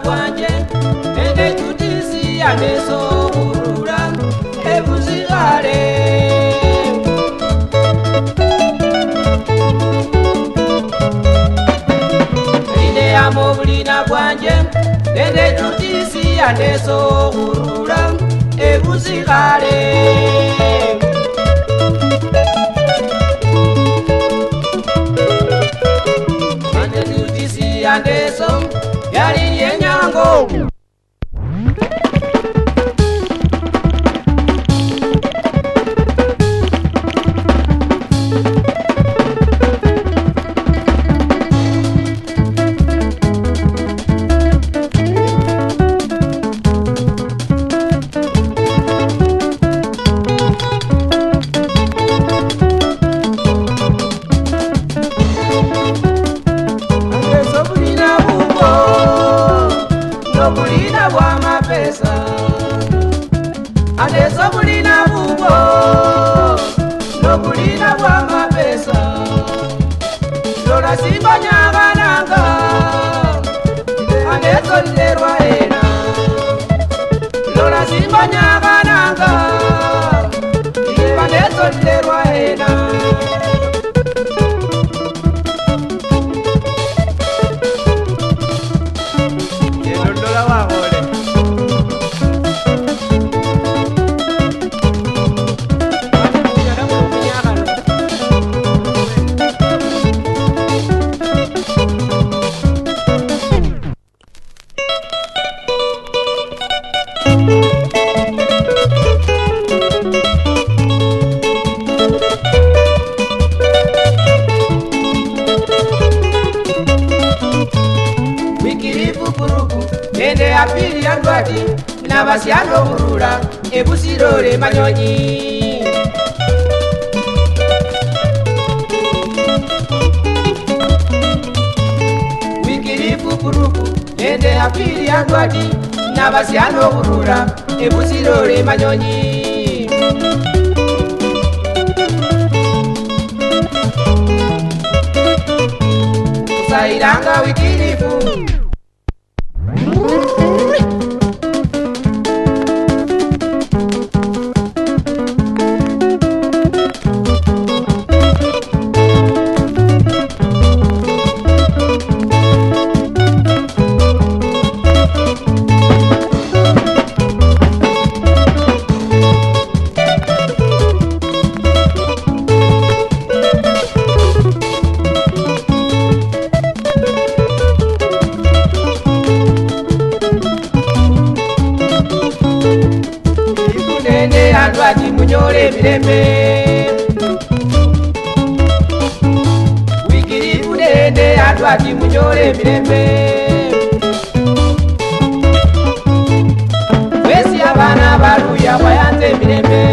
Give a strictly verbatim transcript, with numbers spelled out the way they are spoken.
bwanje ende tutisi aneso urura ebuzigare ende amobulina bwanje ende tutisi aneso urura ebuzigare ende tutisi aneso yali yenyango Bulina bwa mapesa anezo bulina bubo no bulina bwa mapesa lola simbonya bananga anezo lerwa ena lola simbonya bananga anezo lerwa ena ende apiri andwati nabasiano urura ebusirore manyonyi wikirifu puruku ende apiri andwati nabasiano urura ebusirore manyonyi sairanga wikirifu Andwati munyore mirembe wikiri unende andwati munyore mirembe wesi abana baruya bayanze mirembe